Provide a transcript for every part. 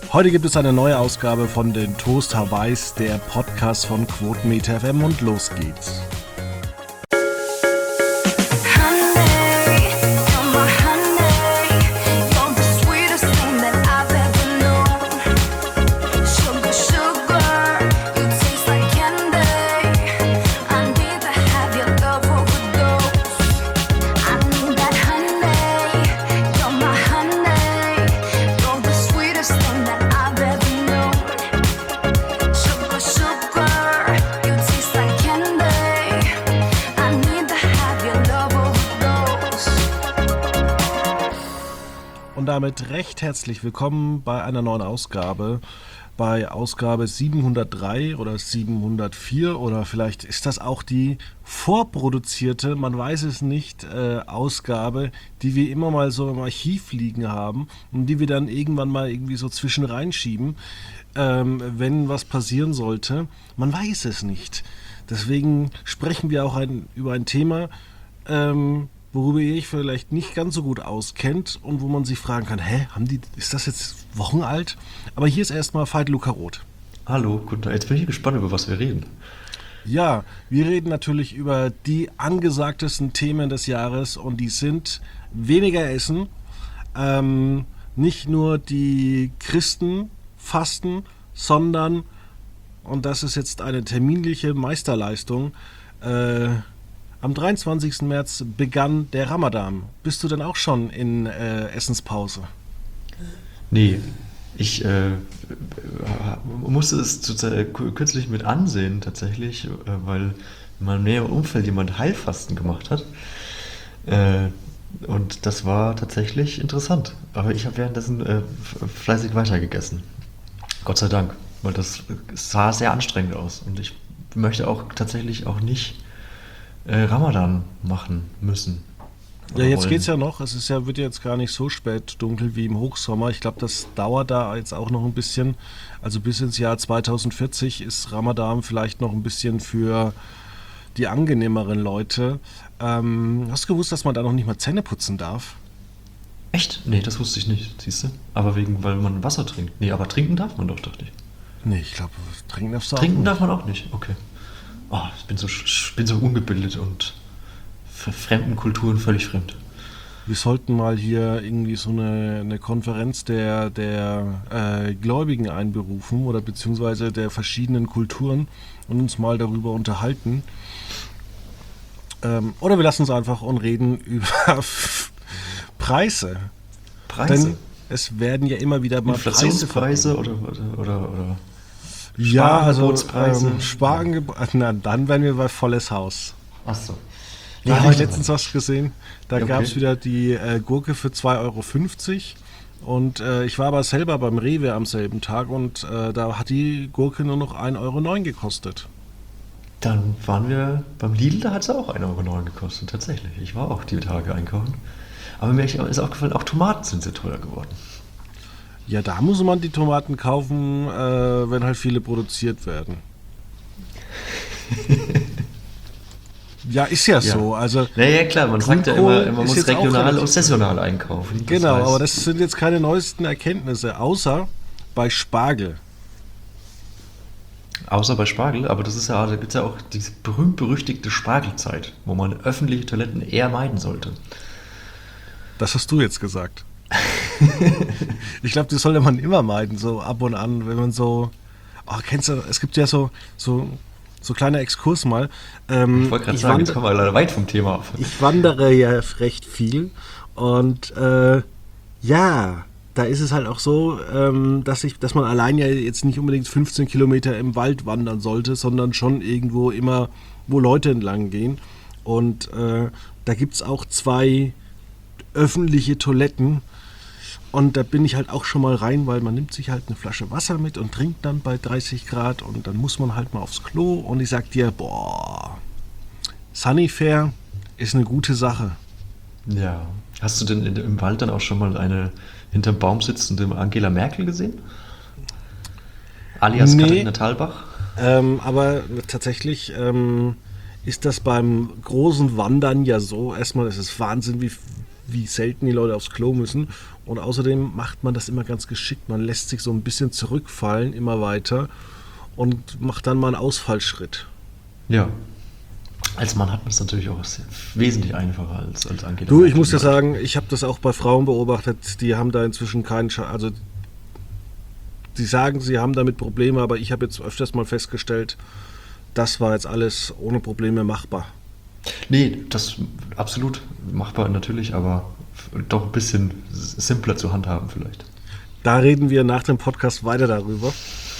Heute gibt es eine neue Ausgabe von den Toast Hawaiis, der Podcast von Quotenmeter FM, und los geht's. Und damit recht herzlich willkommen bei einer neuen Ausgabe, bei Ausgabe 703 oder 704 oder vielleicht ist das auch die vorproduzierte, man weiß es nicht, Ausgabe, die wir immer mal so im Archiv liegen haben und die wir dann irgendwann mal irgendwie so zwischen reinschieben, wenn was passieren sollte. Man weiß es nicht. Deswegen sprechen wir auch über ein Thema, worüber ihr euch vielleicht nicht ganz so gut auskennt und wo man sich fragen kann, ist das jetzt Wochen alt? Aber hier ist erstmal Veit Luca Roth. Hallo, guten Tag. Jetzt bin ich gespannt, über was wir reden. Ja, wir reden natürlich über die angesagtesten Themen des Jahres und die sind weniger Essen, nicht nur die Christen fasten, sondern, und das ist jetzt eine terminliche Meisterleistung, am 23. März begann der Ramadan. Bist du denn auch schon in Essenspause? Nee, ich musste es kürzlich mit ansehen tatsächlich, weil in meinem näheren Umfeld jemand Heilfasten gemacht hat. Und das war tatsächlich interessant. Aber ich habe währenddessen fleißig weitergegessen. Gott sei Dank, weil das sah sehr anstrengend aus. Und ich möchte auch tatsächlich auch nicht Ramadan machen müssen. Ja, jetzt geht's ja noch. Wird jetzt gar nicht so spät dunkel wie im Hochsommer. Ich glaube, das dauert da jetzt auch noch ein bisschen. Also bis ins Jahr 2040 ist Ramadan vielleicht noch ein bisschen für die angenehmeren Leute. Hast du gewusst, dass man da noch nicht mal Zähne putzen darf? Echt? Nee, das wusste ich nicht, siehst du? Aber weil man Wasser trinkt. Nee, aber trinken darf man doch, dachte ich. Nee, ich glaube, trinken darfst du auch nicht. Trinken nicht. darf man auch nicht, okay. Oh, ich bin so ungebildet und für fremden Kulturen völlig fremd. Wir sollten mal hier irgendwie so eine Konferenz der Gläubigen einberufen oder beziehungsweise der verschiedenen Kulturen und uns mal darüber unterhalten. Oder wir lassen uns einfach und reden über Preise. Denn es werden ja immer wieder mal Inflationspreise oder ja, also dann wären wir bei volles Haus. Ach so. Da habe ich letztens was gesehen. Da gab es wieder die Gurke für 2,50 € und ich war aber selber beim Rewe am selben Tag und da hat die Gurke nur noch 1,09 € gekostet. Dann waren wir beim Lidl, da hat es auch 1,09 € gekostet, tatsächlich. Ich war auch die Tage einkaufen. Aber mir ist aufgefallen, auch Tomaten sind sehr teuer geworden. Ja, da muss man die Tomaten kaufen, wenn halt viele produziert werden. Ja, ist ja so. Also, ja, klar, man sagt ja immer, man muss regional und saisonal einkaufen. Genau, aber das sind jetzt keine neuesten Erkenntnisse, außer bei Spargel. Außer bei Spargel, aber da gibt es ja auch diese berühmt-berüchtigte Spargelzeit, wo man öffentliche Toiletten eher meiden sollte. Das hast du jetzt gesagt. Ich glaube, das sollte man immer meiden, so ab und an, wenn man so... Oh, kennst du, es gibt ja so kleiner Exkurs mal. Ich wollte gerade sagen, jetzt kommen wir leider weit vom Thema ab. Ich wandere ja recht viel und da ist es halt auch so, dass man allein ja jetzt nicht unbedingt 15 Kilometer im Wald wandern sollte, sondern schon irgendwo immer, wo Leute entlang gehen. Und da gibt es auch 2 öffentliche Toiletten. Und da bin ich halt auch schon mal rein, weil man nimmt sich halt eine Flasche Wasser mit und trinkt dann bei 30 Grad und dann muss man halt mal aufs Klo und ich sag dir, Sunnyfair ist eine gute Sache. Ja. Hast du denn im Wald dann auch schon mal eine hinterm Baum sitzende Angela Merkel gesehen? Alias Katharina Thalbach? Aber tatsächlich ist das beim großen Wandern ja so, erstmal ist es Wahnsinn, wie selten die Leute aufs Klo müssen Und außerdem macht man das immer ganz geschickt. Man lässt sich so ein bisschen zurückfallen, immer weiter und macht dann mal einen Ausfallschritt. Ja. Als Mann hat man es natürlich auch wesentlich einfacher als Angela Du, ich Merkel. muss ja sagen, ich habe das auch bei Frauen beobachtet, die haben da inzwischen keinen also die sagen, sie haben damit Probleme, aber ich habe jetzt öfters mal festgestellt, das war jetzt alles ohne Probleme machbar. Nee, das absolut machbar natürlich, aber doch ein bisschen simpler zu handhaben vielleicht. Da reden wir nach dem Podcast weiter darüber.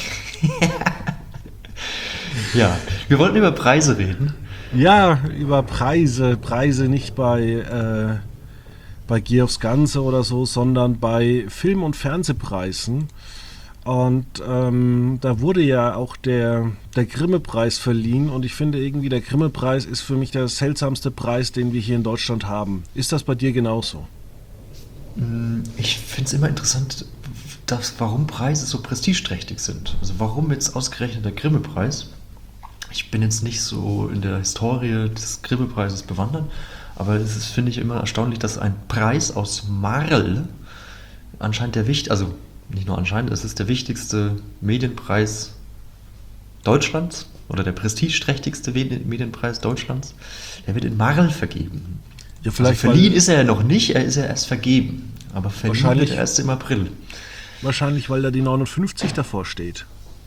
Ja, wir wollten über Preise reden. Ja, über Preise. Preise nicht bei Gier aufs Ganze oder so, sondern bei Film- und Fernsehpreisen. Und da wurde ja auch der Grimme-Preis verliehen. Und ich finde irgendwie, der Grimme-Preis ist für mich der seltsamste Preis, den wir hier in Deutschland haben. Ist das bei dir genauso? Ich finde es immer interessant, warum Preise so prestigeträchtig sind. Also warum jetzt ausgerechnet der Grimme-Preis? Ich bin jetzt nicht so in der Historie des Grimme-Preises bewandert, aber es ist, finde ich, immer erstaunlich, dass ein Preis aus Marl anscheinend also nicht nur anscheinend, es ist der wichtigste Medienpreis Deutschlands oder der prestigeträchtigste Medienpreis Deutschlands, der wird in Marl vergeben. Ja, Also vielleicht verliehen ist er ja noch nicht, er ist ja erst vergeben, aber verliehen Wahrscheinlich- wird er erst im April. wahrscheinlich, weil da die 59 davor steht.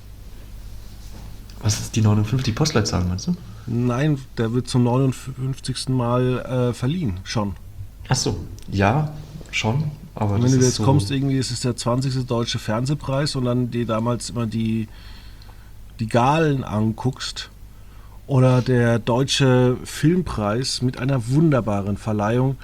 Was ist die 59 Postleitzahl, meinst du? Nein, der wird zum 59. Mal verliehen, schon. Ach so, ja, schon, aber Und das wenn du ist jetzt so, kommst, irgendwie ist es der 20. Deutsche Fernsehpreis und dann dir damals immer die Galen anguckst oder der Deutsche Filmpreis mit einer wunderbaren Verleihung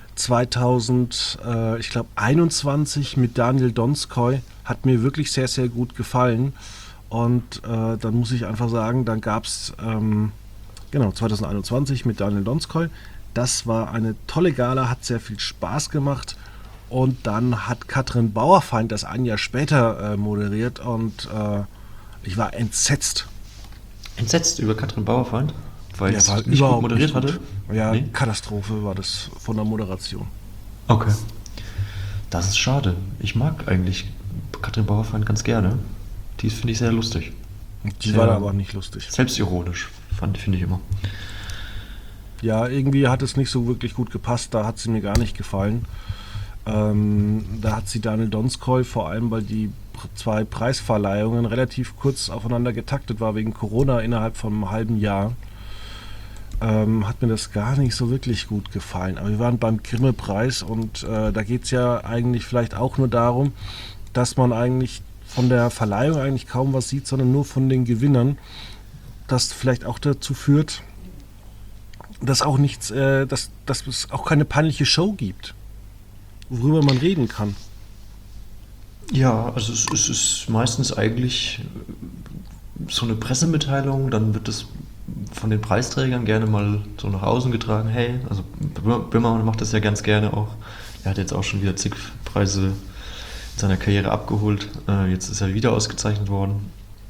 2021 mit Daniel Donskoy, hat mir wirklich sehr, sehr gut gefallen. Und dann muss ich einfach sagen, dann gab es, genau, 2021 mit Daniel Donskoy. Das war eine tolle Gala, hat sehr viel Spaß gemacht. Und dann hat Katrin Bauerfeind das ein Jahr später moderiert und ich war entsetzt. entsetzt über Katrin Bauerfeind, weil Ja, es war nicht gut überhaupt moderiert nicht hatte. gut. Ja, Nee? Katastrophe war das von der Moderation. Okay. Das ist schade. Ich mag eigentlich Katrin Bauerfeind ganz gerne. Die finde ich sehr lustig. Die Sehr war da aber nicht lustig. selbstironisch, finde ich immer. Ja, irgendwie hat es nicht so wirklich gut gepasst. Da hat sie mir gar nicht gefallen. Da hat sie Daniel Donskoy, vor allem weil die zwei Preisverleihungen relativ kurz aufeinander getaktet war wegen Corona innerhalb von einem halben Jahr, hat mir das gar nicht so wirklich gut gefallen. Aber wir waren beim Grimme-Preis und da geht es ja eigentlich vielleicht auch nur darum, dass man eigentlich von der Verleihung eigentlich kaum was sieht, sondern nur von den Gewinnern. Das vielleicht auch dazu führt, dass auch nichts, dass es auch keine peinliche Show gibt, worüber man reden kann. Ja, also es ist meistens eigentlich so eine Pressemitteilung, dann wird es von den Preisträgern gerne mal so nach außen getragen. Hey, also Böhmermann macht das ja ganz gerne auch. Er hat jetzt auch schon wieder zig Preise in seiner Karriere abgeholt. Jetzt ist er wieder ausgezeichnet worden.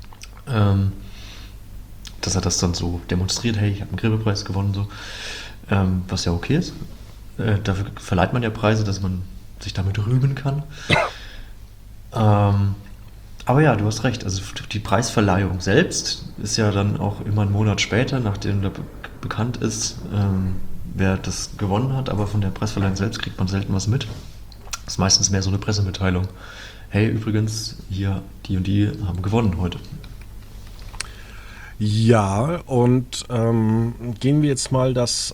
Dass er das dann so demonstriert, hey, ich habe einen Grimme-Preis gewonnen, so. Was ja okay ist. Dafür verleiht man ja Preise, dass man sich damit rühmen kann. Aber ja, du hast recht. Also die Preisverleihung selbst ist ja dann auch immer einen Monat später, nachdem da bekannt ist, wer das gewonnen hat. Aber von der Preisverleihung selbst kriegt man selten was mit. Das ist meistens mehr so eine Pressemitteilung. Hey, übrigens, hier, die und die haben gewonnen heute. Ja, und gehen wir jetzt mal das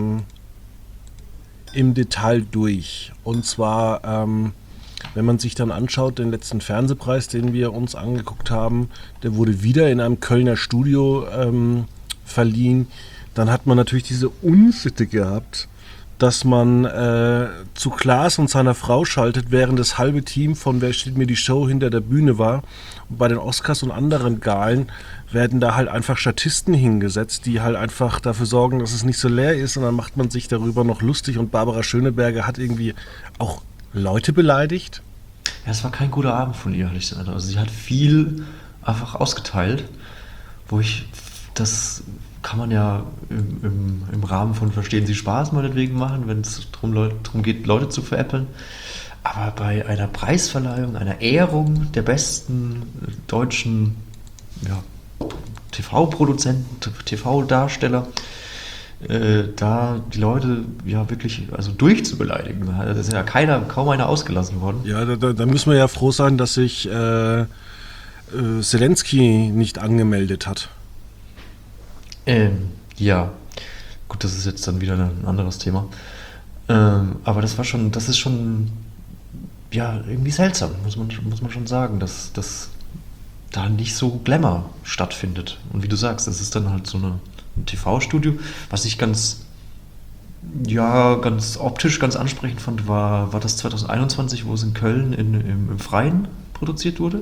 im Detail durch. Und zwar, wenn man sich dann anschaut, den letzten Fernsehpreis, den wir uns angeguckt haben, der wurde wieder in einem Kölner Studio verliehen. Dann hat man natürlich diese Unsitte gehabt, dass man zu Klaas und seiner Frau schaltet, während das halbe Team von Wer steht mir die Show hinter der Bühne war. Und bei den Oscars und anderen Galen werden da halt einfach Statisten hingesetzt, die halt einfach dafür sorgen, dass es nicht so leer ist. Und dann macht man sich darüber noch lustig. Und Barbara Schöneberger hat irgendwie auch Leute beleidigt. Ja, es war kein guter Abend von ihr, ehrlich gesagt. Also sie hat viel einfach ausgeteilt, das kann man ja im Rahmen von Verstehen Sie Spaß meinetwegen machen, wenn es darum geht, Leute zu veräppeln. Aber bei einer Preisverleihung, einer Ehrung der besten deutschen, ja, TV-Produzenten, TV-Darsteller, da die Leute ja wirklich also durchzubeleidigen. Da ist ja kaum einer ausgelassen worden. Ja, da müssen wir ja froh sein, dass sich Zelensky nicht angemeldet hat. Ja, gut, das ist jetzt dann wieder ein anderes Thema. Aber das ist schon, ja, irgendwie seltsam, muss man schon sagen, dass da nicht so Glamour stattfindet. Und wie du sagst, das ist dann halt so ein TV-Studio, was ich ganz optisch ganz ansprechend fand, war das 2021, wo es in Köln im Freien produziert wurde?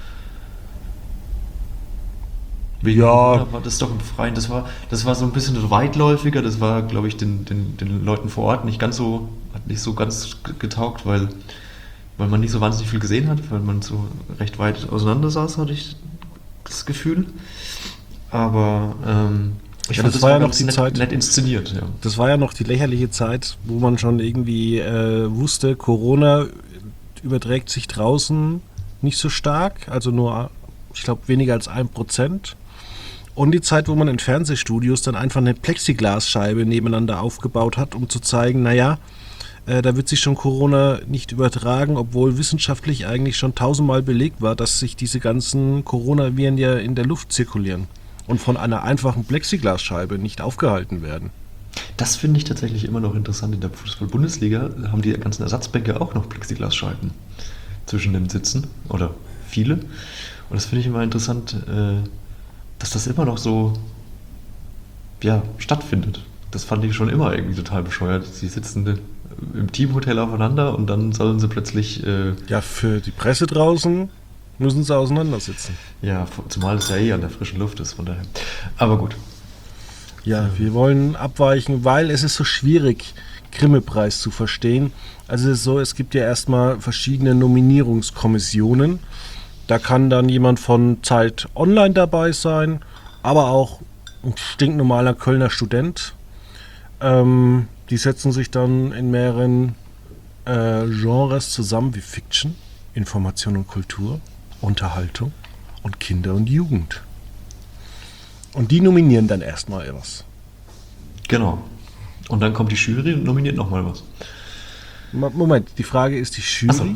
Ja, War das doch im Freien. Das war so ein bisschen weitläufiger. Das war, glaube ich, den Leuten vor Ort hat nicht so ganz getaugt, weil man nicht so wahnsinnig viel gesehen hat, weil man so recht weit auseinander saß, hatte ich das Gefühl. Aber ich ja, fand, das war ja noch ganz die Zeit. nett inszeniert. Ja. Das war ja noch die lächerliche Zeit, wo man schon irgendwie wusste, Corona überträgt sich draußen nicht so stark, also nur, ich glaube, weniger als 1%. Und die Zeit, wo man in Fernsehstudios dann einfach eine Plexiglasscheibe nebeneinander aufgebaut hat, um zu zeigen, naja, da wird sich schon Corona nicht übertragen, obwohl wissenschaftlich eigentlich schon 1000-mal belegt war, dass sich diese ganzen Coronaviren ja in der Luft zirkulieren und von einer einfachen Plexiglasscheibe nicht aufgehalten werden. Das finde ich tatsächlich immer noch interessant. In der Fußball-Bundesliga haben die ganzen Ersatzbänke auch noch Plexiglasscheiben zwischen den Sitzen oder viele. Und das finde ich immer interessant, dass das immer noch so, ja, stattfindet. Das fand ich schon immer irgendwie total bescheuert. Sie sitzen im Teamhotel aufeinander und dann sollen sie plötzlich... Ja, für die Presse draußen müssen sie auseinandersitzen. Ja, zumal es ja an der frischen Luft ist, von daher. Aber gut. Ja, wir wollen abweichen, weil es ist so schwierig, Grimme-Preis zu verstehen. Also es ist so, es gibt ja erstmal verschiedene Nominierungskommissionen. Da kann dann jemand von Zeit Online dabei sein, aber auch ein stinknormaler Kölner Student. Die setzen sich dann in mehreren Genres zusammen, wie Fiction, Information und Kultur, Unterhaltung und Kinder und Jugend. Und die nominieren dann erstmal was. Genau. Und dann kommt die Jury und nominiert nochmal was. Moment, die Frage ist die Jury. Ach so.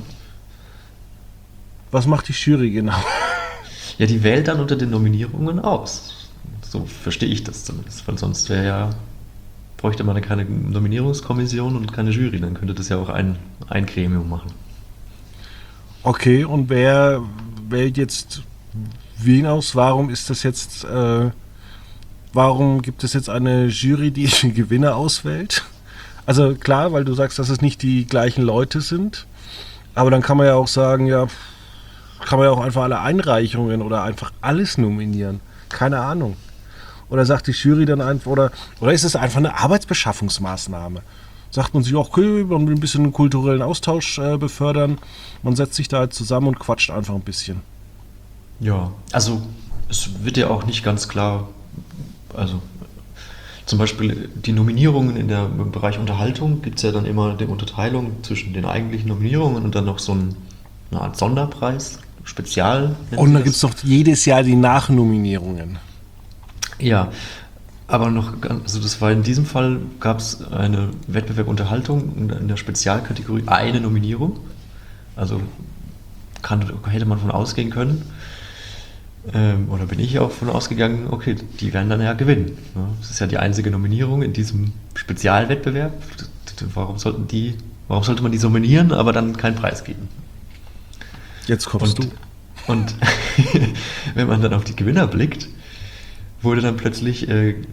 Was macht die Jury genau? Ja, die wählt dann unter den Nominierungen aus. So verstehe ich das zumindest, weil sonst bräuchte man keine Nominierungskommission und keine Jury, dann könnte das ja auch ein Gremium machen. Okay, und wer wählt jetzt wen aus? Warum ist das jetzt, warum gibt es jetzt eine Jury, die den Gewinner auswählt? Also klar, weil du sagst, dass es nicht die gleichen Leute sind, aber dann kann man ja auch sagen, ja, kann man ja auch einfach alle Einreichungen oder einfach alles nominieren. Keine Ahnung. Oder sagt die Jury dann einfach, oder ist es einfach eine Arbeitsbeschaffungsmaßnahme? Sagt man sich, okay, man will ein bisschen einen kulturellen Austausch befördern, man setzt sich da halt zusammen und quatscht einfach ein bisschen. Ja, also es wird ja auch nicht ganz klar, also zum Beispiel die Nominierungen im Bereich Unterhaltung gibt es ja dann immer die Unterteilung zwischen den eigentlichen Nominierungen und dann noch so eine Art Sonderpreis, Spezial. Und dann gibt es doch jedes Jahr die Nachnominierungen. Ja, aber also das war in diesem Fall, gab es eine Wettbewerb Unterhaltung und in der Spezialkategorie eine Nominierung. Also hätte man von ausgehen können. Oder bin ich auch von ausgegangen, okay, die werden dann ja gewinnen. Ja, das ist ja die einzige Nominierung in diesem Spezialwettbewerb. Warum sollte man die nominieren, aber dann keinen Preis geben? Jetzt kommst du. Und wenn man dann auf die Gewinner blickt, wurde dann plötzlich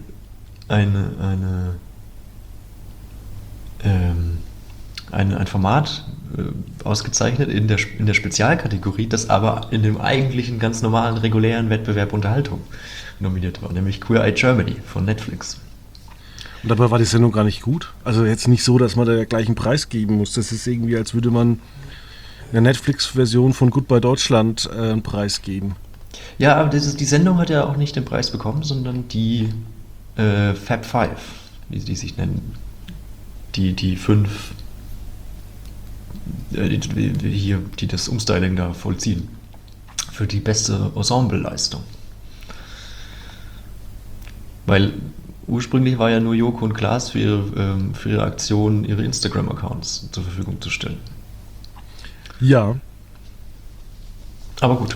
ein Format ausgezeichnet in der Spezialkategorie, das aber in dem eigentlichen ganz normalen, regulären Wettbewerb Unterhaltung nominiert war, nämlich Queer Eye Germany von Netflix. Und dabei war die Sendung gar nicht gut. Also jetzt nicht so, dass man da gleich einen Preis geben muss. Das ist irgendwie, als würde man in der Netflix-Version von Goodbye Deutschland einen Preis geben. Ja, aber die Sendung hat ja auch nicht den Preis bekommen, sondern die Fab Five, wie die sich nennen. Die 5 die das Umstyling da vollziehen. Für die beste Ensemble-Leistung. Weil ursprünglich war ja nur Joko und Klaas für ihre Aktion ihre Instagram-Accounts zur Verfügung zu stellen. Ja. Aber gut.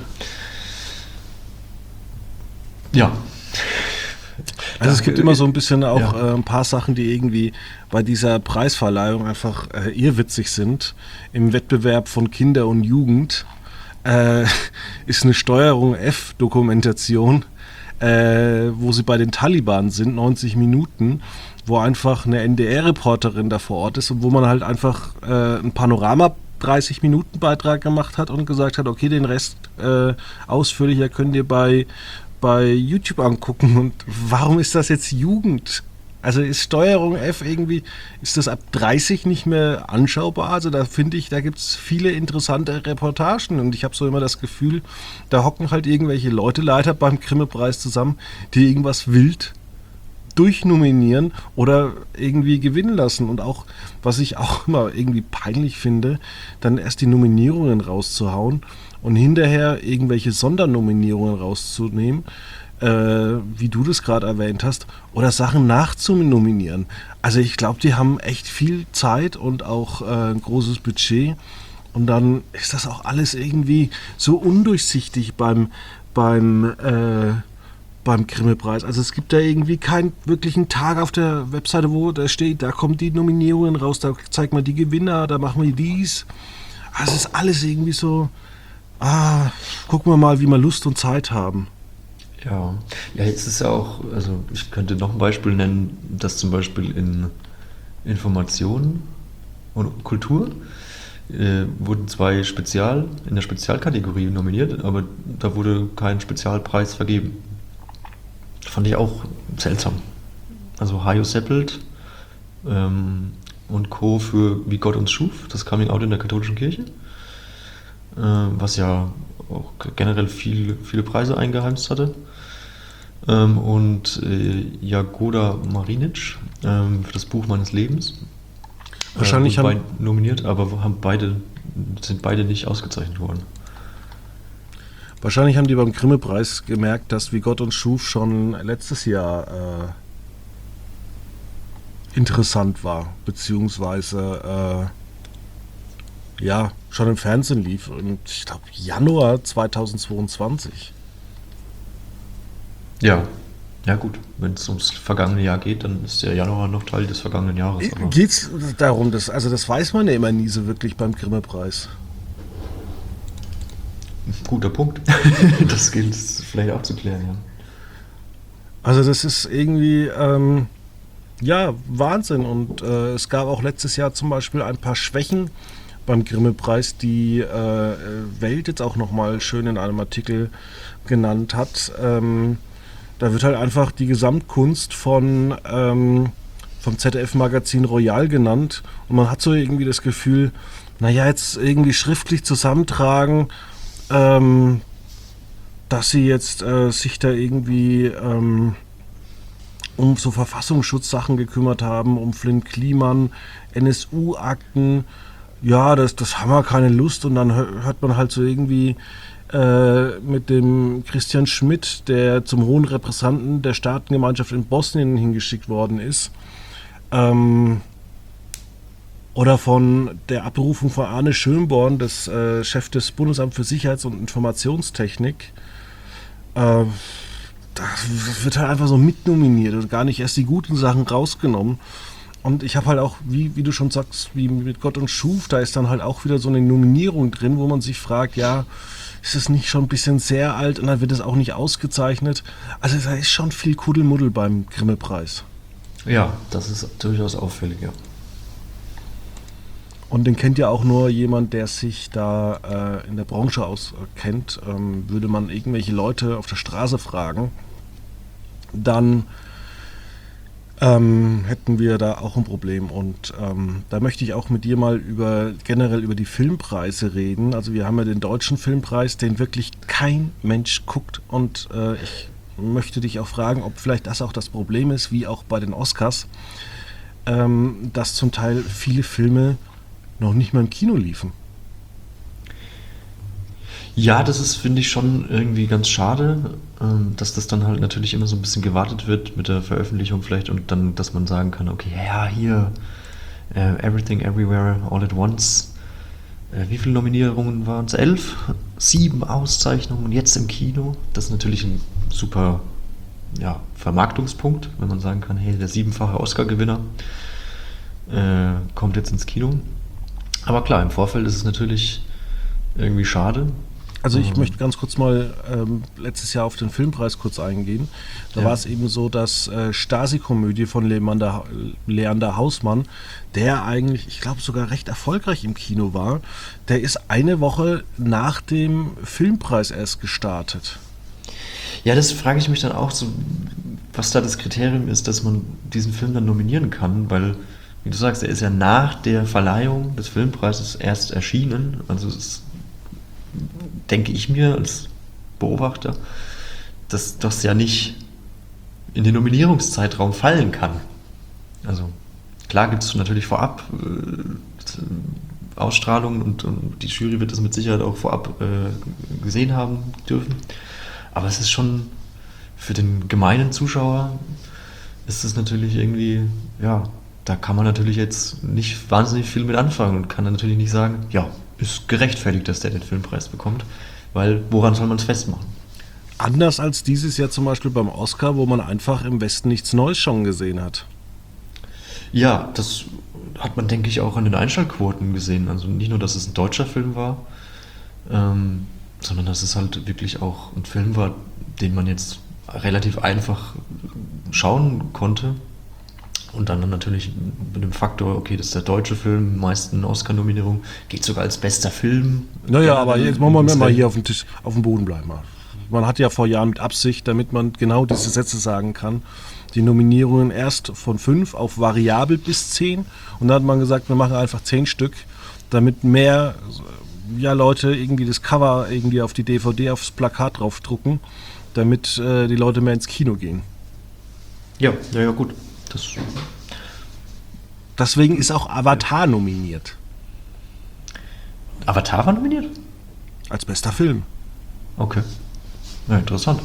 Ja. Also es gibt immer so ein bisschen auch Ja. ein paar Sachen, die irgendwie bei dieser Preisverleihung einfach irrwitzig sind. Im Wettbewerb von Kinder und Jugend ist eine Steuerung F-Dokumentation, wo sie bei den Taliban sind, 90 Minuten, wo einfach eine NDR-Reporterin da vor Ort ist und wo man halt einfach ein Panorama 30-Minuten-Beitrag gemacht hat und gesagt hat, okay, den Rest ausführlicher könnt ihr bei YouTube angucken. Und warum ist das jetzt Jugend? Also ist Steuerung F irgendwie, ist das ab 30 nicht mehr anschaubar? Also da finde ich, da gibt es viele interessante Reportagen und ich habe so immer das Gefühl, da hocken halt irgendwelche Leute leider beim Grimme-Preis zusammen, die irgendwas wild durchnominieren oder irgendwie gewinnen lassen. Und auch, was ich auch immer irgendwie peinlich finde, dann erst die Nominierungen rauszuhauen und hinterher irgendwelche Sondernominierungen rauszunehmen, wie du das gerade erwähnt hast, oder Sachen nachzunominieren. Also ich glaube, die haben echt viel Zeit und auch ein großes Budget und dann ist das auch alles irgendwie so undurchsichtig beim Grimme-Preis. Also es gibt da irgendwie keinen wirklichen Tag auf der Webseite, wo da steht, da kommen die Nominierungen raus, da zeigt man die Gewinner, da machen wir dies. Also es ist alles irgendwie so, gucken wir mal, wie wir Lust und Zeit haben. Ja, jetzt ist ja auch, also ich könnte noch ein Beispiel nennen, dass zum Beispiel in Information und Kultur wurden zwei in der Spezialkategorie nominiert, aber da wurde kein Spezialpreis vergeben. Fand ich auch seltsam. Also Hajo Seppelt und Co. für Wie Gott uns schuf, das Coming Out in der katholischen Kirche, was ja auch generell viele Preise eingeheimst hatte. Und Jagoda Marinic für das Buch meines Lebens. Wahrscheinlich wurden beide nominiert, aber sind beide nicht ausgezeichnet worden. Wahrscheinlich haben die beim Grimme-Preis gemerkt, dass Wie Gott uns schuf schon letztes Jahr interessant war, beziehungsweise ja, schon im Fernsehen lief. Und ich glaube Januar 2022. Ja gut, wenn es ums vergangene Jahr geht, dann ist der Januar noch Teil des vergangenen Jahres. Aber Geht es darum, also das weiß man ja immer nie so wirklich beim Grimme-Preis. guter Punkt. Das gilt es vielleicht auch zu klären, ja. Also das ist irgendwie, ja, Wahnsinn. Und es gab auch letztes Jahr zum Beispiel ein paar Schwächen beim Grimme-Preis, die Welt jetzt auch nochmal schön in einem Artikel genannt hat. Da wird halt einfach die Gesamtkunst vom ZDF-Magazin Royal genannt. Und man hat so irgendwie das Gefühl, naja, jetzt irgendwie schriftlich zusammentragen, dass sie jetzt sich da irgendwie um so Verfassungsschutzsachen gekümmert haben, um Flynn Kliman, NSU-Akten. Ja, das haben wir keine Lust. Und dann hört man halt so irgendwie mit dem Christian Schmidt, der zum hohen Repräsentanten der Staatengemeinschaft in Bosnien hingeschickt worden ist. Oder von der Abberufung von Arne Schönborn, des Chef des Bundesamts für Sicherheits- und Informationstechnik. Das wird halt einfach so mitnominiert und gar nicht erst die guten Sachen rausgenommen. Und ich habe halt auch, wie du schon sagst, wie mit Gott und Schuf, da ist dann halt auch wieder so eine Nominierung drin, wo man sich fragt, ja, ist es nicht schon ein bisschen sehr alt und dann wird es auch nicht ausgezeichnet. Also da ist schon viel Kuddelmuddel beim Grimme-Preis. Ja, das ist durchaus auffällig, ja. Und den kennt ja auch nur jemand, der sich da in der Branche auskennt. Würde man irgendwelche Leute auf der Straße fragen, dann hätten wir da auch ein Problem. Und da möchte ich auch mit dir mal generell über die Filmpreise reden. Also wir haben ja den deutschen Filmpreis, den wirklich kein Mensch guckt. Und ich möchte dich auch fragen, ob vielleicht das auch das Problem ist, wie auch bei den Oscars, dass zum Teil viele Filme noch nicht mal im Kino liefen. Ja, das ist, finde ich, schon irgendwie ganz schade, dass das dann halt natürlich immer so ein bisschen gewartet wird mit der Veröffentlichung vielleicht und dann, dass man sagen kann, okay, ja, hier, Everything, Everywhere, All at Once. Wie viele Nominierungen waren es? 11? 7 Auszeichnungen und jetzt im Kino. Das ist natürlich ein super, ja, Vermarktungspunkt, wenn man sagen kann, hey, der 7-fache Oscar-Gewinner kommt jetzt ins Kino. Aber klar, im Vorfeld ist es natürlich irgendwie schade. Also ich möchte ganz kurz mal letztes Jahr auf den Filmpreis kurz eingehen. Da Ja. war es eben so, dass Stasi-Komödie von Leander Hausmann, der eigentlich, ich glaube sogar recht erfolgreich im Kino war, der ist eine Woche nach dem Filmpreis erst gestartet. Ja, das frage ich mich dann auch so, was da das Kriterium ist, dass man diesen Film dann nominieren kann, weil, wie du sagst, er ist ja nach der Verleihung des Filmpreises erst erschienen. Also es ist, denke ich mir als Beobachter, dass das ja nicht in den Nominierungszeitraum fallen kann. Also klar gibt es natürlich vorab Ausstrahlungen und die Jury wird das mit Sicherheit auch vorab gesehen haben dürfen. Aber es ist schon für den gemeinen Zuschauer ist es natürlich irgendwie, ja, da kann man natürlich jetzt nicht wahnsinnig viel mit anfangen und kann dann natürlich nicht sagen, ja, ist gerechtfertigt, dass der den Filmpreis bekommt, weil woran soll man es festmachen? Anders als dieses Jahr zum Beispiel beim Oscar, wo man einfach im Westen nichts Neues schon gesehen hat. Ja, das hat man, denke ich, auch an den Einschaltquoten gesehen. Also nicht nur, dass es ein deutscher Film war, sondern dass es halt wirklich auch ein Film war, den man jetzt relativ einfach schauen konnte. Und dann natürlich mit dem Faktor, okay, das ist der deutsche Film, meisten Oscar-Nominierungen, geht sogar als bester Film. Naja, aber jetzt wollen wir ins mal Rennen. hier auf dem Tisch, auf dem Boden bleiben. Man hat ja vor Jahren mit Absicht, damit man genau diese Sätze sagen kann, die Nominierungen erst von 5 auf variabel bis 10. Und dann hat man gesagt, wir machen einfach 10 Stück, damit mehr Leute irgendwie das Cover irgendwie auf die DVD, aufs Plakat draufdrucken, damit die Leute mehr ins Kino gehen. Ja, gut. Das, Deswegen ist auch Avatar nominiert Avatar war nominiert? als bester Film. Okay. Ja, interessant.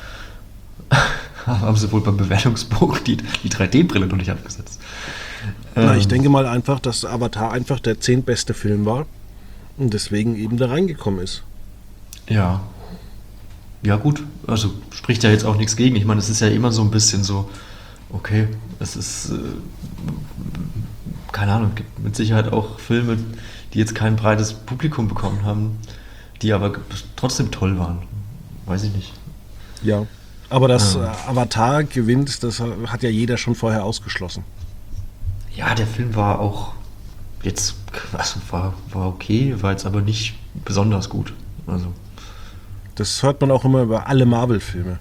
Haben sie wohl beim Bewertungsbogen die 3D-Brille noch nicht abgesetzt. Na, ich denke mal einfach, dass Avatar einfach der 10. beste Film war und deswegen eben da reingekommen ist. Ja. Ja, gut. Also spricht ja jetzt auch nichts gegen. Ich meine, es ist ja immer so ein bisschen so, okay, es ist, keine Ahnung, gibt mit Sicherheit auch Filme, die jetzt kein breites Publikum bekommen haben, die aber trotzdem toll waren. Weiß ich nicht. Ja. Aber dass Avatar gewinnt, das hat ja jeder schon vorher ausgeschlossen. Ja, der Film war auch jetzt, also war okay, war jetzt aber nicht besonders gut. Also. Das hört man auch immer über alle Marvel-Filme.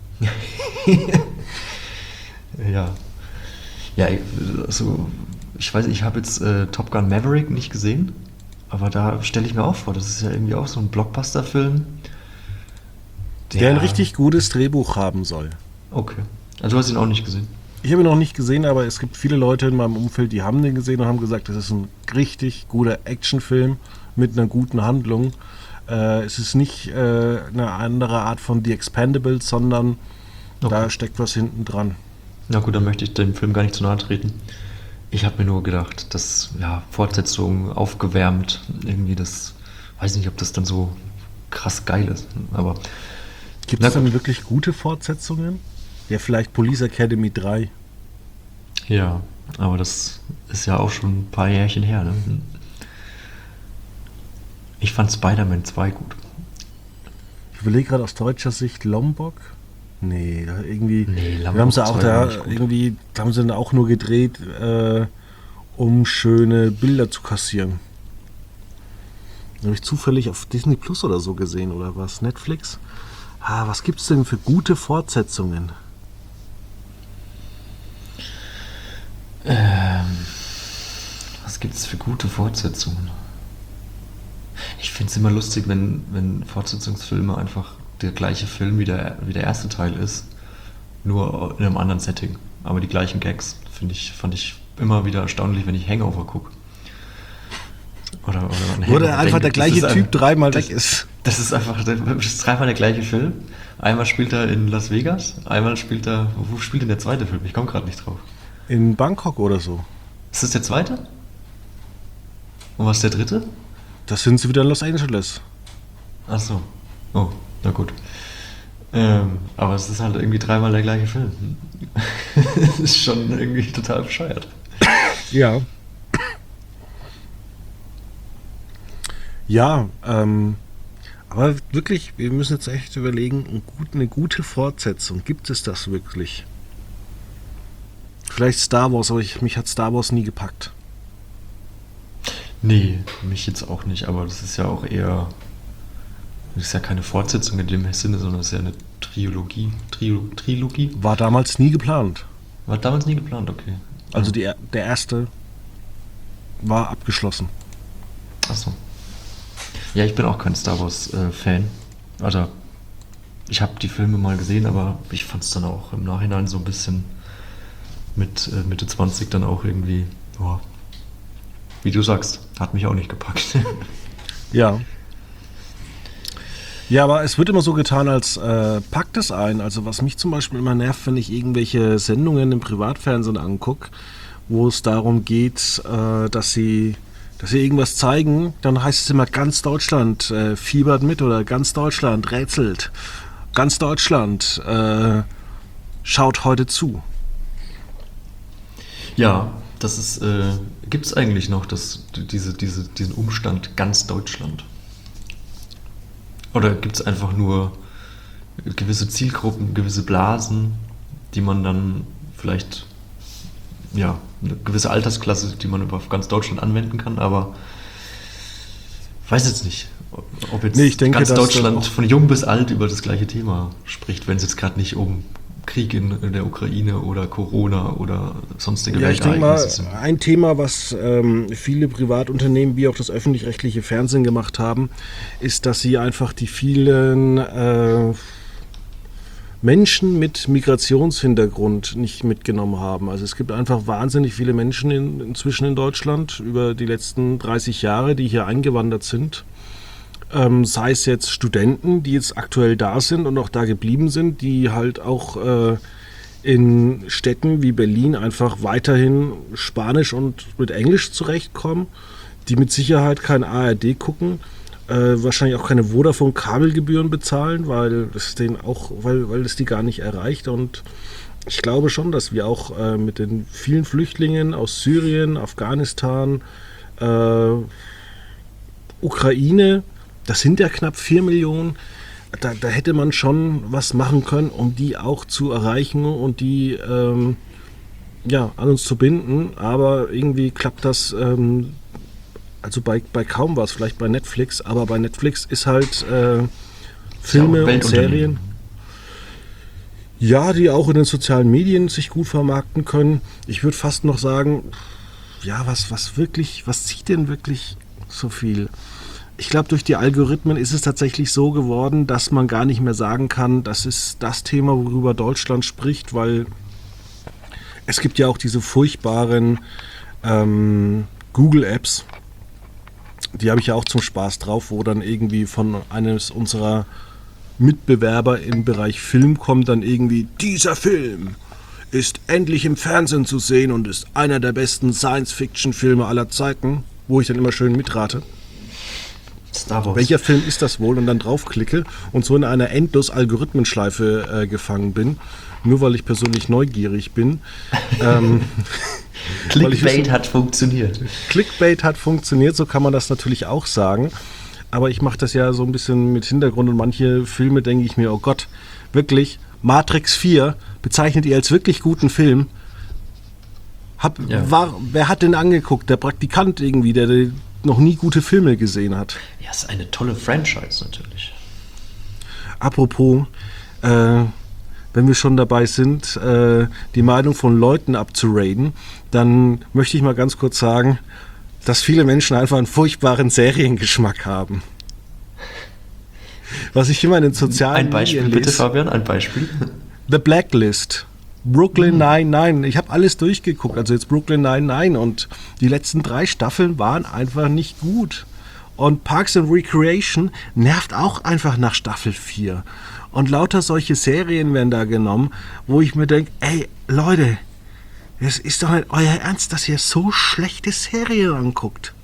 Ja. Ja, also ich weiß, ich habe jetzt Top Gun Maverick nicht gesehen, aber da stelle ich mir auch vor, das ist ja irgendwie auch so ein Blockbuster-Film. Der ein richtig gutes Drehbuch haben soll. Okay. Also du hast ihn auch nicht gesehen. Ich habe ihn noch nicht gesehen, aber es gibt viele Leute in meinem Umfeld, die haben den gesehen und haben gesagt, das ist ein richtig guter Actionfilm mit einer guten Handlung. Es ist nicht eine andere Art von The Expendables, sondern da steckt was hinten dran. Na gut, dann möchte ich dem Film gar nicht zu nahe treten. Ich habe mir nur gedacht, dass Fortsetzung aufgewärmt, irgendwie das, weiß nicht, ob das dann so krass geil ist, aber Gibt es dann wirklich gute Fortsetzungen? Ja, vielleicht Police Academy 3. ja, aber das ist ja auch schon ein paar Jährchen her, ne? Ich fand Spider-Man 2 gut. Ich überlege gerade aus deutscher Sicht Lombok. Nee, irgendwie. Nee, wir haben sie auch 2 war da nicht gut. irgendwie, da haben sie dann auch nur gedreht, um schöne Bilder zu kassieren. Habe ich zufällig auf Disney Plus oder so gesehen oder was? Netflix? Was gibt's denn für gute Fortsetzungen? Was gibt es für gute Fortsetzungen? Ich finde es immer lustig, wenn Fortsetzungsfilme einfach der gleiche Film wie der erste Teil ist, nur in einem anderen Setting. Aber die gleichen Gags fand ich immer wieder erstaunlich, wenn ich Hangover gucke. Oder ein Wo der Hangover einfach der denkt, gleiche das Typ ist dreimal das, weg ist. das ist einfach das ist dreimal der gleiche Film. Einmal spielt er in Las Vegas, einmal spielt er. Wo spielt denn der zweite Film? Ich komme gerade nicht drauf. In Bangkok oder so. Ist das der zweite? Und was ist der dritte? Da sind sie wieder in Los Angeles. Ach so. Oh, na gut. Aber es ist halt irgendwie dreimal der gleiche Film. Das ist schon irgendwie total bescheuert. Ja. Ja, aber wirklich, wir müssen jetzt echt überlegen, eine gute Fortsetzung, gibt es das wirklich? Vielleicht Star Wars, aber mich hat Star Wars nie gepackt. Nee, mich jetzt auch nicht, aber das ist ja auch eher. Das ist ja keine Fortsetzung in dem Sinne, sondern es ist ja eine Trilogie. Trilogie? War damals nie geplant. War damals nie geplant, okay. Also der erste war abgeschlossen. Achso. Ja, ich bin auch kein Star Wars-Fan. Also, ich habe die Filme mal gesehen, aber ich fand es dann auch im Nachhinein so ein bisschen mit Mitte 20 dann auch irgendwie, boah, wie du sagst, hat mich auch nicht gepackt. Ja. Ja, aber es wird immer so getan, als packt es ein. Also was mich zum Beispiel immer nervt, wenn ich irgendwelche Sendungen im Privatfernsehen angucke, wo es darum geht, dass sie irgendwas zeigen, dann heißt es immer, ganz Deutschland fiebert mit oder ganz Deutschland rätselt. Ganz Deutschland schaut heute zu. Ja, das ist, gibt es eigentlich noch diesen Umstand ganz Deutschland? Oder gibt es einfach nur gewisse Zielgruppen, gewisse Blasen, die man dann vielleicht, ja, eine gewisse Altersklasse, die man auf ganz Deutschland anwenden kann, aber weiß jetzt nicht, ob jetzt ich denke, ganz dass Deutschland von jung bis alt über das gleiche Thema spricht, wenn es jetzt gerade nicht um Krieg in der Ukraine oder Corona oder sonstige Ja, ich denke mal, Weltereignisse sind. ein Thema, was viele Privatunternehmen wie auch das öffentlich-rechtliche Fernsehen gemacht haben, ist, dass sie einfach die vielen Menschen mit Migrationshintergrund nicht mitgenommen haben. Also es gibt einfach wahnsinnig viele Menschen inzwischen in Deutschland über die letzten 30 Jahre, die hier eingewandert sind. Sei es jetzt Studenten, die jetzt aktuell da sind und auch da geblieben sind, die halt auch in Städten wie Berlin einfach weiterhin Spanisch und mit Englisch zurechtkommen, die mit Sicherheit kein ARD gucken, wahrscheinlich auch keine Vodafone-Kabelgebühren bezahlen, weil es die gar nicht erreicht. Und ich glaube schon, dass wir auch mit den vielen Flüchtlingen aus Syrien, Afghanistan, Ukraine, das sind ja knapp 4 Millionen. Da hätte man schon was machen können, um die auch zu erreichen und die an uns zu binden. Aber irgendwie klappt das, also bei kaum was, vielleicht bei Netflix. Aber bei Netflix ist halt Filme und Serien, ja, die auch in den sozialen Medien sich gut vermarkten können. Ich würde fast noch sagen, ja, was zieht denn wirklich so viel? Ich glaube, durch die Algorithmen ist es tatsächlich so geworden, dass man gar nicht mehr sagen kann, das ist das Thema, worüber Deutschland spricht, weil es gibt ja auch diese furchtbaren Google-Apps, die habe ich ja auch zum Spaß drauf, wo dann irgendwie von eines unserer Mitbewerber im Bereich Film kommt dann irgendwie, dieser Film ist endlich im Fernsehen zu sehen und ist einer der besten Science-Fiction-Filme aller Zeiten, wo ich dann immer schön mitrate. Star Wars. Welcher Film ist das wohl? Und dann draufklicke und so in einer endlos Algorithmenschleife gefangen bin, nur weil ich persönlich neugierig bin. Clickbait hat funktioniert. Clickbait hat funktioniert, so kann man das natürlich auch sagen. Aber ich mache das ja so ein bisschen mit Hintergrund und manche Filme denke ich mir, oh Gott, wirklich, Matrix 4 bezeichnet ihr als wirklich guten Film. Wer hat den angeguckt? Der Praktikant irgendwie, der noch nie gute Filme gesehen hat. Ja, ist eine tolle Franchise natürlich. Apropos, wenn wir schon dabei sind, die Meinung von Leuten abzuraden, dann möchte ich mal ganz kurz sagen, dass viele Menschen einfach einen furchtbaren Seriengeschmack haben. Was ich immer in den sozialen Ein Beispiel Medien bitte, lese, Fabian, ein Beispiel. The Blacklist. Brooklyn Nine-Nine. Ich habe alles durchgeguckt, also jetzt Brooklyn Nine-Nine, und die letzten 3 Staffeln waren einfach nicht gut. Und Parks and Recreation nervt auch einfach nach Staffel 4. Und lauter solche Serien werden da genommen, wo ich mir denke, ey, Leute, es ist doch nicht euer Ernst, dass ihr so schlechte Serien anguckt.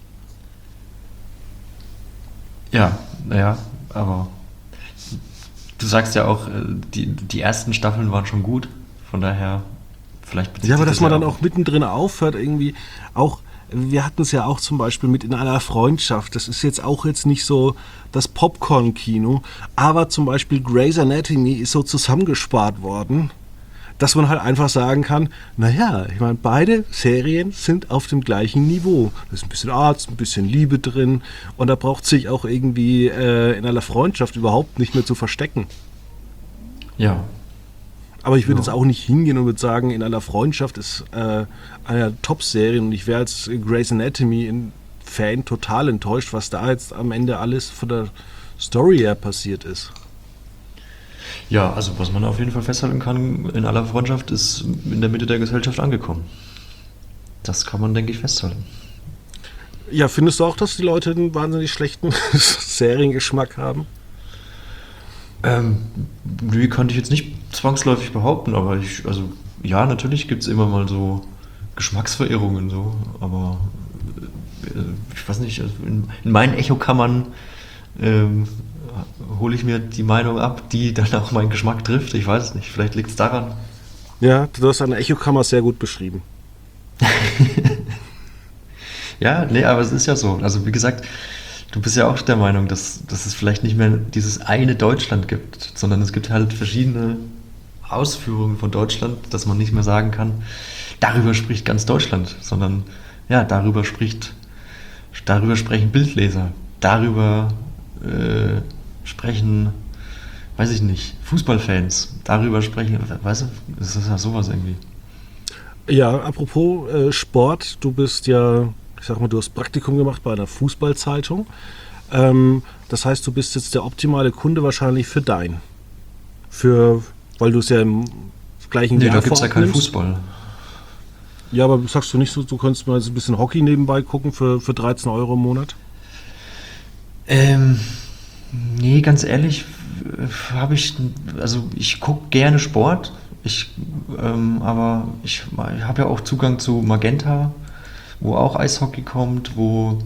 Ja, naja, aber du sagst ja auch, die ersten Staffeln waren schon gut, von daher vielleicht bezieht Ja, aber sich dass das man ja dann auch mittendrin aufhört, irgendwie auch, wir hatten es ja auch zum Beispiel mit In aller Freundschaft, das ist jetzt auch jetzt nicht so das Popcorn-Kino, aber zum Beispiel Grey's Anatomy ist so zusammengespart worden, dass man halt einfach sagen kann, naja, ich meine, beide Serien sind auf dem gleichen Niveau. Da ist ein bisschen Arzt, ein bisschen Liebe drin, und da braucht sich auch irgendwie In aller Freundschaft überhaupt nicht mehr zu verstecken. Ja, Aber ich würde ja. jetzt auch nicht hingehen und würde sagen, In aller Freundschaft ist eine der Top-Serien, und ich wäre als Grey's Anatomy-Fan total enttäuscht, was da jetzt am Ende alles von der Story her passiert ist. Ja, also was man auf jeden Fall festhalten kann, in aller Freundschaft ist in der Mitte der Gesellschaft angekommen. Das kann man, denke ich, festhalten. Ja, findest du auch, dass die Leute einen wahnsinnig schlechten Seriengeschmack haben? Ähm, nee, könnte ich jetzt nicht zwangsläufig behaupten, aber also ja, natürlich gibt es immer mal so Geschmacksverirrungen so, aber ich weiß nicht, also in meinen Echokammern ähm, hole ich mir die Meinung ab, die dann auch meinen Geschmack trifft. Ich weiß es nicht, vielleicht liegt es daran. Ja, du hast eine Echokammer sehr gut beschrieben. Ja, nee, aber es ist ja so. Also wie gesagt, du bist ja auch der Meinung, dass es vielleicht nicht mehr dieses eine Deutschland gibt, sondern es gibt halt verschiedene Ausführungen von Deutschland, dass man nicht mehr sagen kann, darüber spricht ganz Deutschland, sondern ja, darüber sprechen Bildleser, darüber sprechen, weiß ich nicht, Fußballfans, darüber sprechen, weißt du, das ist ja sowas irgendwie. Ja, apropos Sport, du bist ja, ich sag mal, du hast Praktikum gemacht bei einer Fußballzeitung. Das heißt, du bist jetzt der optimale Kunde wahrscheinlich für weil du es ja im gleichen Nee, Jahr da gibt es ja keinen nimmst. Fußball. Ja, aber sagst du nicht so, du könntest mal so ein bisschen Hockey nebenbei gucken für 13 Euro im Monat? Ähm, nee, ganz ehrlich, also ich gucke gerne Sport, aber ich habe ja auch Zugang zu Magenta, wo auch Eishockey kommt, wo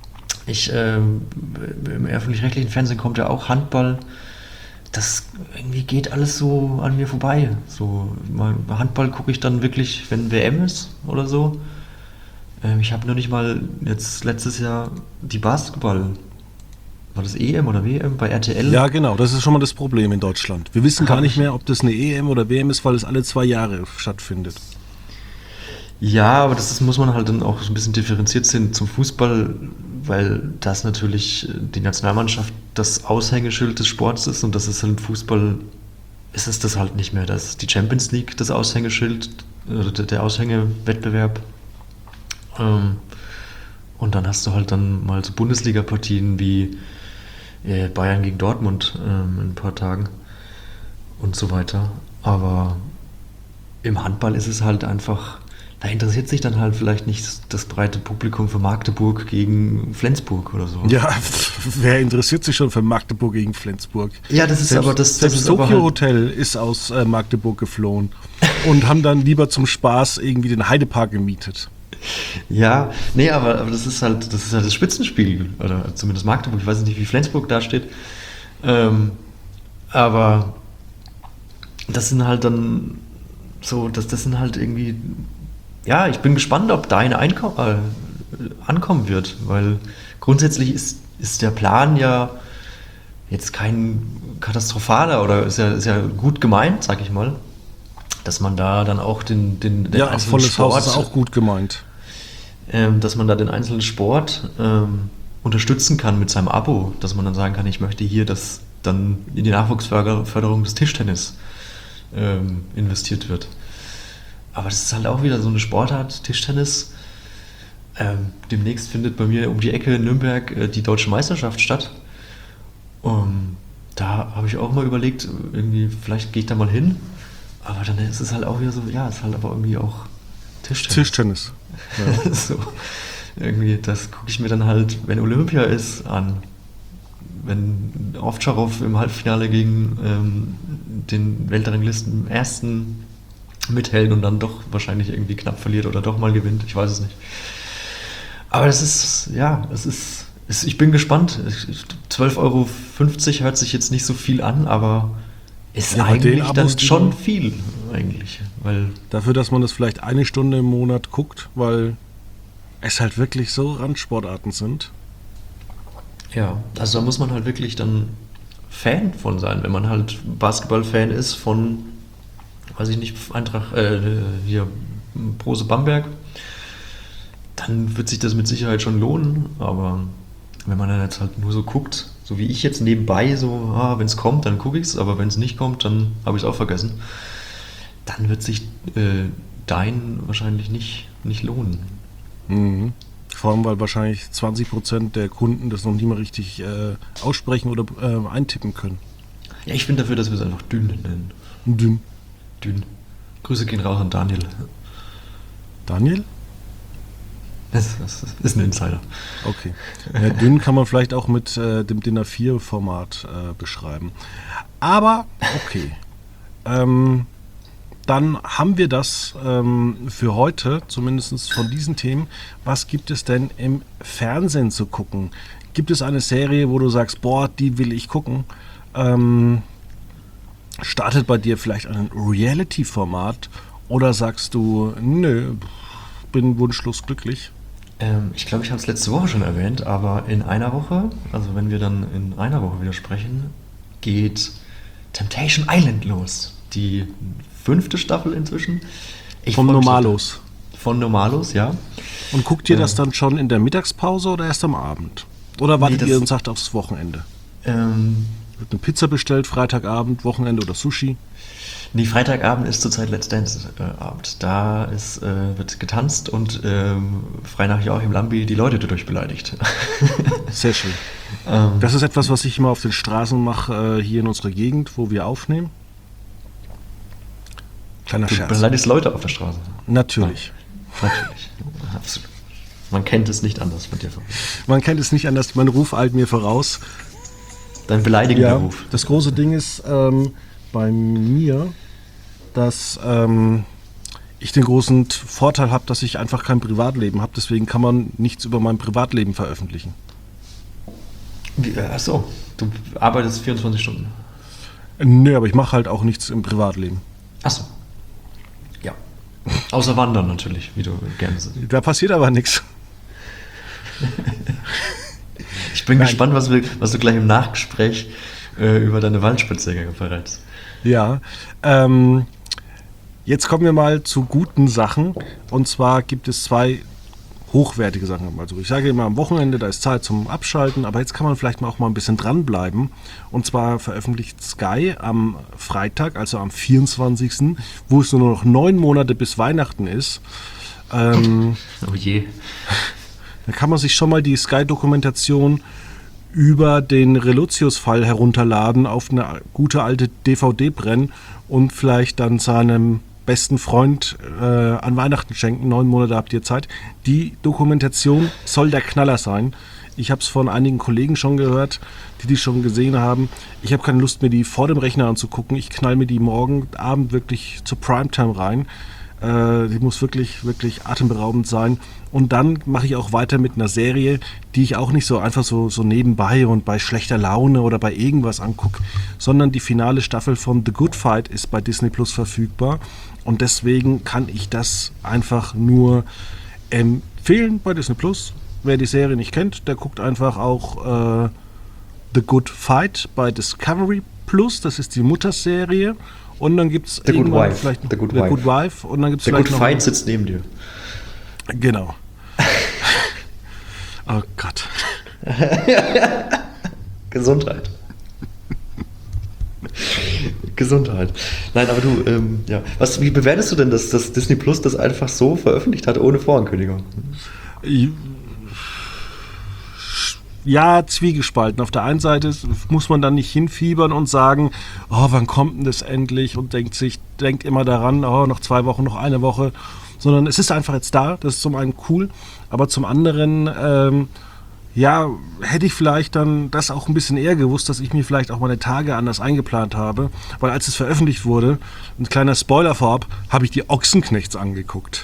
im öffentlich-rechtlichen Fernsehen kommt ja auch Handball. Das irgendwie geht alles so an mir vorbei. So, Handball gucke ich dann wirklich, wenn WM ist oder so. Ich habe nur nicht mal jetzt letztes Jahr die Basketball, war das EM oder WM bei RTL? Ja, genau, das ist schon mal das Problem in Deutschland. Wir wissen gar Hab nicht ich, mehr, ob das eine EM oder WM ist, weil es alle 2 Jahre stattfindet. ja, aber muss man halt dann auch so ein bisschen differenziert sehen zum Fußball, weil das natürlich die Nationalmannschaft das Aushängeschild des Sports ist und das ist halt Fußball, ist es das halt nicht mehr. Das ist die Champions League das Aushängeschild, oder der Aushängewettbewerb. Ähm, und dann hast du halt dann mal so Bundesliga-Partien wie Bayern gegen Dortmund in ein paar Tagen und so weiter. Aber im Handball ist es halt einfach, da interessiert sich dann halt vielleicht nicht das breite Publikum für Magdeburg gegen Flensburg oder so. Ja, wer interessiert sich schon für Magdeburg gegen Flensburg? Ja, das ist Selbst, aber das selbst ist aber Tokyo halt. Hotel ist aus Magdeburg geflohen und haben dann lieber zum Spaß irgendwie den Heidepark gemietet. Ja, nee, aber das ist halt das Spitzenspiel, oder zumindest Magdeburg, ich weiß nicht, wie Flensburg da steht. Aber das sind halt dann so, das sind halt irgendwie, ja, ich bin gespannt, ob da eine ankommen wird, weil grundsätzlich ist der Plan ja jetzt kein katastrophaler oder ist ja gut gemeint, sag ich mal, dass man da dann auch den Ja, einzelnen volles Haus ist Sport, auch gut gemeint. dass man da den einzelnen Sport unterstützen kann mit seinem Abo, dass man dann sagen kann, ich möchte hier, dass dann in die Nachwuchsförderung des Tischtennis investiert wird. Aber das ist halt auch wieder so eine Sportart, Tischtennis. Demnächst findet bei mir um die Ecke in Nürnberg die Deutsche Meisterschaft statt. Da habe ich auch mal überlegt, irgendwie, vielleicht gehe ich da mal hin. Aber dann ist es halt auch wieder so, ja, es ist halt aber irgendwie auch Tischtennis. Tischtennis. Ja. So, irgendwie, das gucke ich mir dann halt, wenn Olympia ist, an. Wenn Ovtcharov im Halbfinale gegen den Weltranglisten ersten mithält und dann doch wahrscheinlich irgendwie knapp verliert oder doch mal gewinnt, ich weiß es nicht. Aber das ist, ja, ich bin gespannt. 12,50 € hört sich jetzt nicht so viel an, aber ist Ja, bei den eigentlich Abos, dann schon viel, eigentlich. Weil, Dafür, dass man das vielleicht eine Stunde im Monat guckt, weil es halt wirklich so Randsportarten sind. ja, also da muss man halt wirklich dann Fan von sein, wenn man halt Basketball-Fan ist von, weiß ich nicht, Eintracht, hier, Brose Bamberg, dann wird sich das mit Sicherheit schon lohnen, aber wenn man dann jetzt halt nur so guckt, so wie ich jetzt nebenbei, so, wenn es kommt, dann gucke ich es, aber wenn es nicht kommt, dann habe ich es auch vergessen, dann wird sich dein wahrscheinlich nicht lohnen. Mhm. Vor allem, weil wahrscheinlich 20% der Kunden das noch nie mal richtig aussprechen oder eintippen können. Ja, ich bin dafür, dass wir es einfach dünn nennen. Dünn. Dünn. Grüße gehen raus an Daniel. Daniel? Das ist ein Insider. Okay. Ja, dünn kann man vielleicht auch mit dem DIN A4-Format beschreiben. Aber okay. Dann haben wir das für heute, zumindest von diesen Themen. Was gibt es denn im Fernsehen zu gucken? Gibt es eine Serie, wo du sagst, boah, die will ich gucken? Startet bei dir vielleicht ein Reality-Format oder sagst du, nö, bin wunschlos glücklich? Ich glaube, ich habe es letzte Woche schon erwähnt, aber in einer Woche, also wenn wir dann in einer Woche wieder sprechen, geht Temptation Island los. Die 5. Staffel inzwischen. Vom Normalos. Von Normalos, ja. Und guckt ihr das dann schon in der Mittagspause oder erst am Abend? Oder wartet Nee, ihr und sagt aufs Wochenende? Ähm, Wird eine Pizza bestellt, Freitagabend, Wochenende oder Sushi? Nee, Freitagabend ist zurzeit Let's Dance-Abend. Da wird getanzt und frei nach Joachim Lambi die Leute dadurch beleidigt. Sehr schön. Das ist etwas, was ich immer auf den Straßen mache, hier in unserer Gegend, wo wir aufnehmen. Kleiner Du Scherz. beleidigst Leute auf der Straße. Natürlich. Natürlich. Absolut. Man kennt es nicht anders von dir. Man kennt es nicht anders, mein Ruf eilt mir voraus. Dein beleidigender Ja, Ruf. das große Ding ist bei mir, dass ich den großen Vorteil habe, dass ich einfach kein Privatleben habe. Deswegen kann man nichts über mein Privatleben veröffentlichen. Achso, du arbeitest 24 Stunden. Nö, aber ich mache halt auch nichts im Privatleben. Achso. Ja. Außer Wandern natürlich, wie du gerne sagst. Da passiert aber nichts. Ich bin gespannt, was du gleich im Nachgespräch über deine Waldspaziergänge verrätst. Ja, jetzt kommen wir mal zu guten Sachen. Und zwar gibt es 2 hochwertige Sachen. Also ich sage immer am Wochenende, da ist Zeit zum Abschalten, aber jetzt kann man vielleicht auch mal ein bisschen dranbleiben. Und zwar veröffentlicht Sky am Freitag, also am 24., wo es nur noch 9 Monate bis Weihnachten ist. Oh je. Da kann man sich schon mal die Sky-Dokumentation über den Relotius-Fall herunterladen, auf eine gute alte DVD brennen und vielleicht dann seinem besten Freund an Weihnachten schenken. 9 Monate habt ihr Zeit. Die Dokumentation soll der Knaller sein. Ich habe es von einigen Kollegen schon gehört, die schon gesehen haben. Ich habe keine Lust, mir die vor dem Rechner anzugucken. Ich knall mir die morgen Abend wirklich zur Primetime rein. Die muss wirklich, wirklich atemberaubend sein. Und dann mache ich auch weiter mit einer Serie, die ich auch nicht so einfach so nebenbei und bei schlechter Laune oder bei irgendwas angucke, sondern die finale Staffel von The Good Fight ist bei Disney Plus verfügbar. Und deswegen kann ich das einfach nur empfehlen bei Disney Plus. Wer die Serie nicht kennt, der guckt einfach auch The Good Fight bei Discovery Plus. Das ist die Mutterserie. Und dann gibt es The Good Wife. vielleicht The Good Good Wife. Und dann gibt's The vielleicht Good noch Fight sitzt neben dir. Genau. Oh Gott. Gesundheit. Gesundheit. Nein, aber du, ja. Wie bewertest du denn, dass Disney Plus das einfach so veröffentlicht hat, ohne Vorankündigung? ja, zwiegespalten. Auf der einen Seite muss man dann nicht hinfiebern und sagen, oh, wann kommt denn das endlich? Und denkt immer daran, oh, noch 2 Wochen, noch eine Woche. Sondern es ist einfach jetzt da. Das ist zum einen cool. Aber zum anderen, ja, hätte ich vielleicht dann das auch ein bisschen eher gewusst, dass ich mir vielleicht auch meine Tage anders eingeplant habe. Weil als es veröffentlicht wurde, ein kleiner Spoiler vorab, habe ich die Ochsenknechts angeguckt.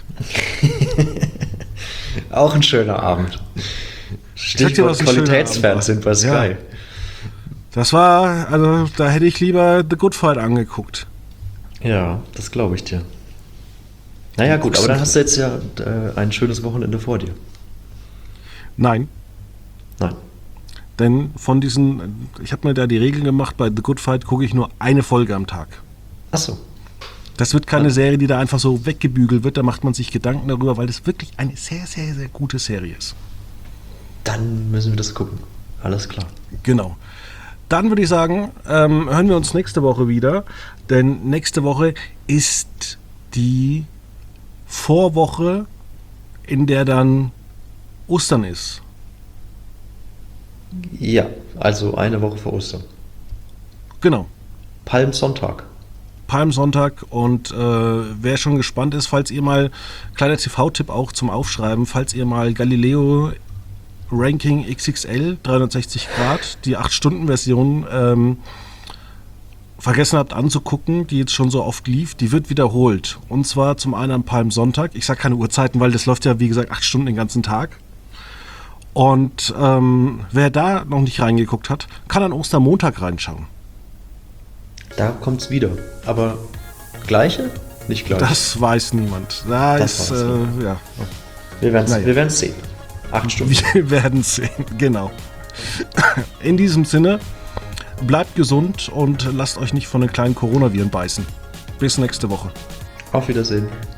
Auch ein schöner Abend. Stichwort Qualitätsfernsehen bei Sky. Ja. Das war, also da hätte ich lieber The Good Fight angeguckt. Ja, das glaube ich dir. Naja gut, aber dann hast du jetzt ja ein schönes Wochenende vor dir. Nein, Nein. denn ich habe mir da die Regeln gemacht, bei The Good Fight gucke ich nur eine Folge am Tag. Ach so. Das wird keine Serie, die da einfach so weggebügelt wird, da macht man sich Gedanken darüber, weil das wirklich eine sehr, sehr, sehr gute Serie ist. Dann müssen wir das gucken. Alles klar. Genau. Dann würde ich sagen, hören wir uns nächste Woche wieder, denn nächste Woche ist die Vorwoche, in der dann Ostern ist. Ja, also eine Woche vor Ostern. Genau. Palmsonntag. Palmsonntag und wer schon gespannt ist, falls ihr mal, kleiner TV-Tipp auch zum Aufschreiben, falls ihr mal Galileo Ranking XXL 360 Grad, die 8-Stunden-Version vergessen habt anzugucken, die jetzt schon so oft lief, die wird wiederholt. Und zwar zum einen am Palmsonntag. Ich sage keine Uhrzeiten, weil das läuft ja wie gesagt 8 Stunden den ganzen Tag. Und wer da noch nicht reingeguckt hat, kann an Ostermontag reinschauen. Da kommt's wieder. Aber gleiche? Nicht gleich. Das weiß niemand. Ja. Wir werden es sehen. 8 Stunden. Wir werden es sehen, genau. In diesem Sinne, bleibt gesund und lasst euch nicht von den kleinen Coronaviren beißen. Bis nächste Woche. Auf Wiedersehen.